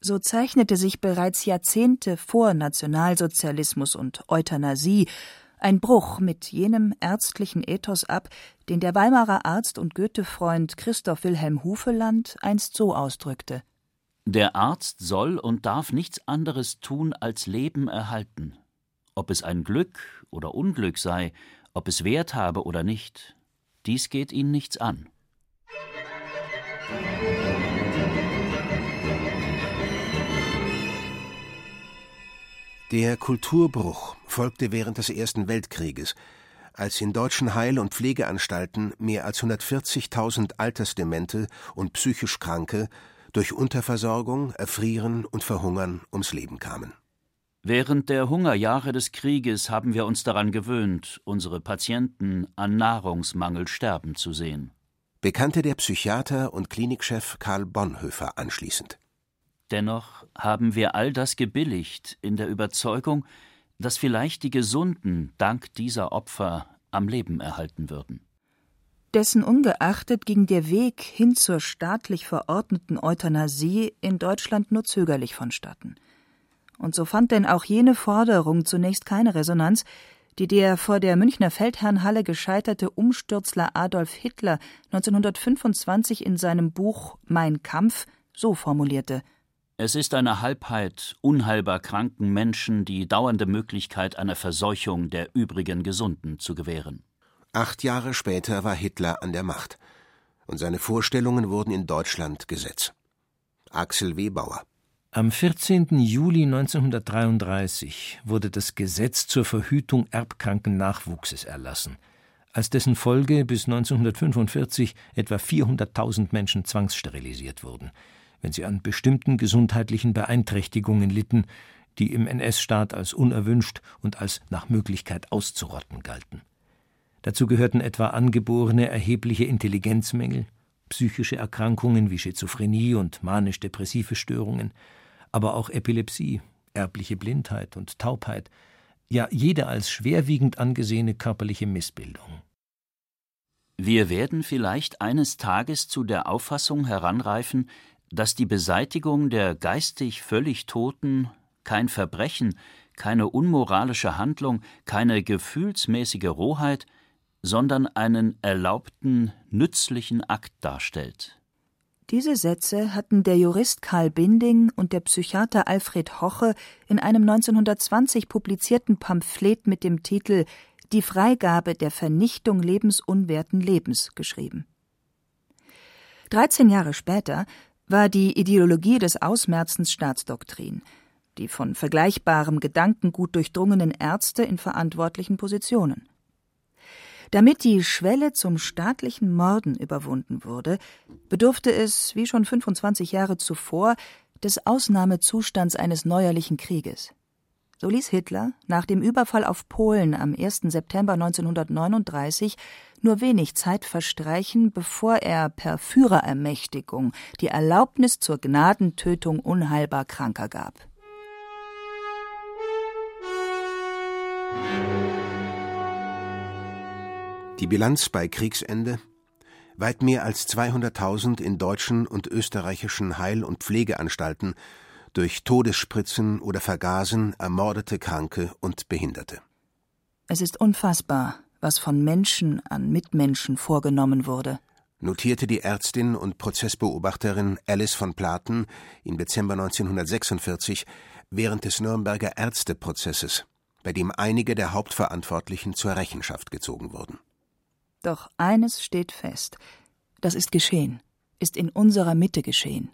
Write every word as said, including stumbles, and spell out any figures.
So zeichnete sich bereits Jahrzehnte vor Nationalsozialismus und Euthanasie ein Bruch mit jenem ärztlichen Ethos ab, den der Weimarer Arzt und Goethe-Freund Christoph Wilhelm Hufeland einst so ausdrückte: Der Arzt soll und darf nichts anderes tun, als Leben erhalten. Ob es ein Glück oder Unglück sei, ob es Wert habe oder nicht, dies geht ihn nichts an. Der Kulturbruch folgte während des Ersten Weltkrieges, als in deutschen Heil- und Pflegeanstalten mehr als hundertvierzigtausend Altersdemente und psychisch Kranke durch Unterversorgung, Erfrieren und Verhungern ums Leben kamen. Während der Hungerjahre des Krieges haben wir uns daran gewöhnt, unsere Patienten an Nahrungsmangel sterben zu sehen, bekannte der Psychiater und Klinikchef Karl Bonhoeffer anschließend. Dennoch haben wir all das gebilligt, in der Überzeugung, dass vielleicht die Gesunden dank dieser Opfer am Leben erhalten würden. Dessen ungeachtet ging der Weg hin zur staatlich verordneten Euthanasie in Deutschland nur zögerlich vonstatten. Und so fand denn auch jene Forderung zunächst keine Resonanz, die der vor der Münchner Feldherrnhalle gescheiterte Umstürzler Adolf Hitler neunzehnhundertfünfundzwanzig in seinem Buch »Mein Kampf« so formulierte: Es ist eine Halbheit unheilbar kranken Menschen die dauernde Möglichkeit einer Verseuchung der übrigen Gesunden zu gewähren. Acht Jahre später war Hitler an der Macht und seine Vorstellungen wurden in Deutschland Gesetz. Axel W. Bauer. Am vierzehnten Juli neunzehnhundertdreiunddreißig wurde das Gesetz zur Verhütung erbkranken Nachwuchses erlassen, als dessen Folge bis neunzehnhundertfünfundvierzig etwa vierhunderttausend Menschen zwangssterilisiert wurden, wenn sie an bestimmten gesundheitlichen Beeinträchtigungen litten, die im N S-Staat als unerwünscht und als nach Möglichkeit auszurotten galten. Dazu gehörten etwa angeborene erhebliche Intelligenzmängel, psychische Erkrankungen wie Schizophrenie und manisch-depressive Störungen, aber auch Epilepsie, erbliche Blindheit und Taubheit, ja jede als schwerwiegend angesehene körperliche Missbildung. Wir werden vielleicht eines Tages zu der Auffassung heranreifen, dass die Beseitigung der geistig völlig Toten kein Verbrechen, keine unmoralische Handlung, keine gefühlsmäßige Rohheit, sondern einen erlaubten, nützlichen Akt darstellt. Diese Sätze hatten der Jurist Karl Binding und der Psychiater Alfred Hoche in einem neunzehnhundertzwanzig publizierten Pamphlet mit dem Titel »Die Freigabe der Vernichtung lebensunwerten Lebens« geschrieben. Dreizehn Jahre später war die Ideologie des Ausmerzens Staatsdoktrin, die von vergleichbarem Gedankengut durchdrungenen Ärzte in verantwortlichen Positionen. Damit die Schwelle zum staatlichen Morden überwunden wurde, bedurfte es, wie schon fünfundzwanzig Jahre zuvor, des Ausnahmezustands eines neuerlichen Krieges. So ließ Hitler nach dem Überfall auf Polen am ersten September neunzehnhundertneununddreißig nur wenig Zeit verstreichen, bevor er per Führerermächtigung die Erlaubnis zur Gnadentötung unheilbar Kranker gab. Die Bilanz bei Kriegsende: weit mehr als zweihunderttausend in deutschen und österreichischen Heil- und Pflegeanstalten durch Todesspritzen oder Vergasen ermordete Kranke und Behinderte. Es ist unfassbar, was von Menschen an Mitmenschen vorgenommen wurde, notierte die Ärztin und Prozessbeobachterin Alice von Platen im Dezember neunzehnhundertsechsundvierzig während des Nürnberger Ärzteprozesses, bei dem einige der Hauptverantwortlichen zur Rechenschaft gezogen wurden. Doch eines steht fest: Das ist geschehen, ist in unserer Mitte geschehen.